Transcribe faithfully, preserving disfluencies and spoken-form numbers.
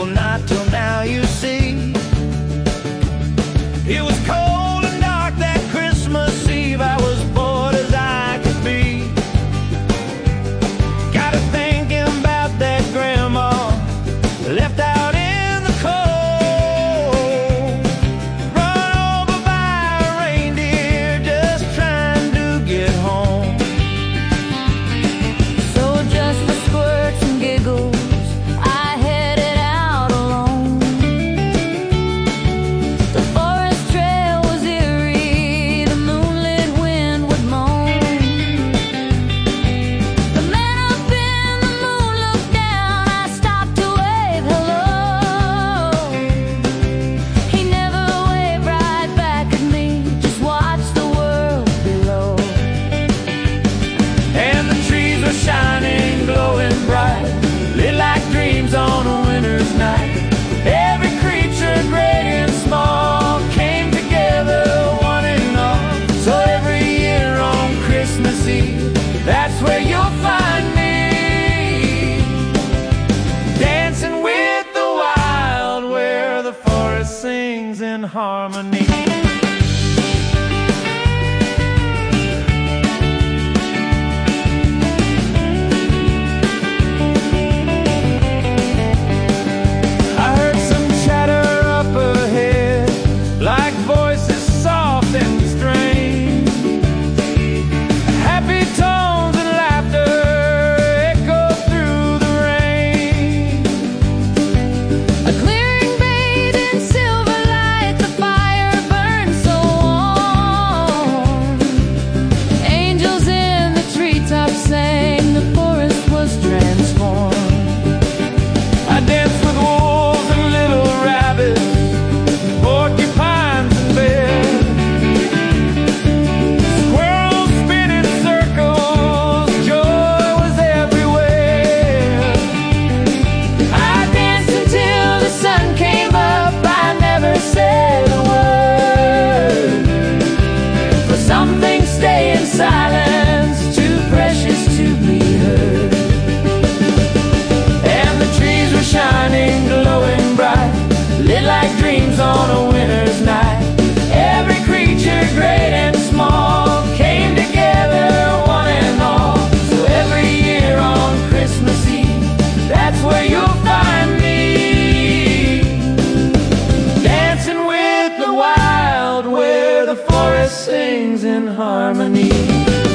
not till now, you see. It was cold and dark that Christmas Eve. I was bored as I could be. Got to thinking about that grandma left out in the cold, run over by a reindeer just trying to get home. So just for squirts and giggles, I headed out alone. The forest trail was eerie, the moonlit wind would moan. The man up in the moon looked down, I stopped to wave hello. He never waved right back at me, just watched the world below. And the trees were shining, glowing bright, lit like dreams on a winter's night. Every creature, great and small, came together, one and all. So every year on Christmas Eve, that's where you'll find me, dancing with the wild, where the forest sings in harmony. I heard some chatter up ahead, like voices soft and strange. Happy tones and laughter echoed through the rain. A clearing bathed in silver light, the fire burned so warm. Angels in the treetops sang, the forest was transformed. I danced with wolves and little rabbits, porcupines and bears, squirrels spinning circles, joy was everywhere. I danced until the sun came up, I never said a word, for some things stay in silence, too precious to be heard. And the trees were shining, glowing bright, lit like dreams on a winter's night. Every creature, great and small, came together, one and all. So every year on Christmas Eve, that's where you'll find me, dancing with the wild, where the forest sings in harmony.